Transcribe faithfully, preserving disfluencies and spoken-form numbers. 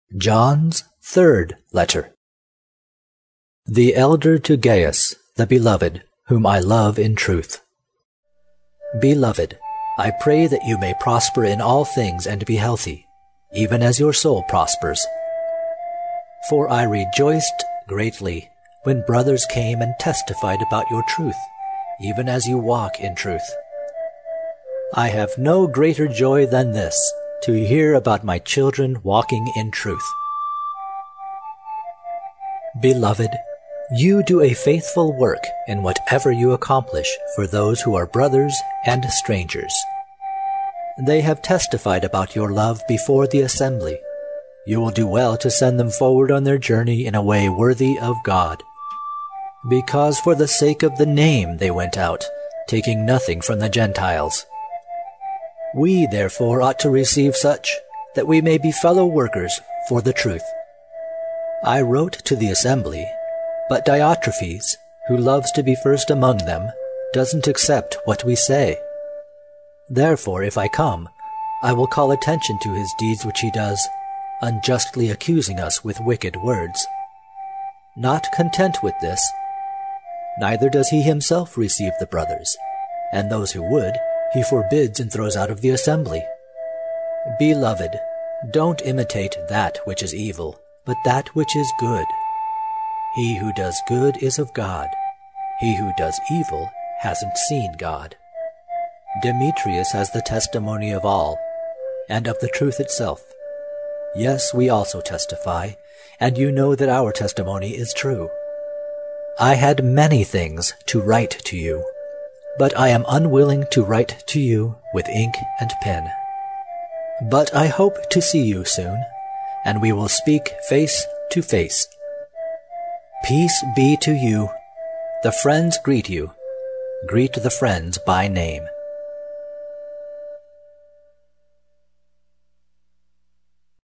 John's third letter. The elder to Gaius, the beloved, whom I love in truth. Beloved, I pray that you may prosper in all things and be healthy, even as your soul prospers. For I rejoiced greatly when brothers came and testified about your truth, even as you walk in truth. I have no greater joy than this, to hear about my children walking in truth. Beloved, you do a faithful work in whatever you accomplish for those who are brothers and strangers. They have testified about your love before the assembly. You will do well to send them forward on their journey in a way worthy of God. Because for the sake of the name they went out, taking nothing from the Gentiles. We therefore ought to receive such, that we may be fellow workers for the truth. I wrote to the assembly, but Diotrephes, who loves to be first among them, doesn't accept what we say. Therefore, if I come, I will call attention to his deeds which he does, unjustly accusing us with wicked words. Not content with this, neither does he himself receive the brothers, and those who would, he forbids and throws out of the assembly. Beloved, don't imitate that which is evil, but that which is good. He who does good is of God. He who does evil hasn't seen God. Demetrius has the testimony of all, and of the truth itself. Yes, we also testify, and you know that our testimony is true. I had many things to write to you, but I am unwilling to write to you with ink and pen. But I hope to see you soon, and we will speak face to face. Peace be to you. The friends greet you. Greet the friends by name.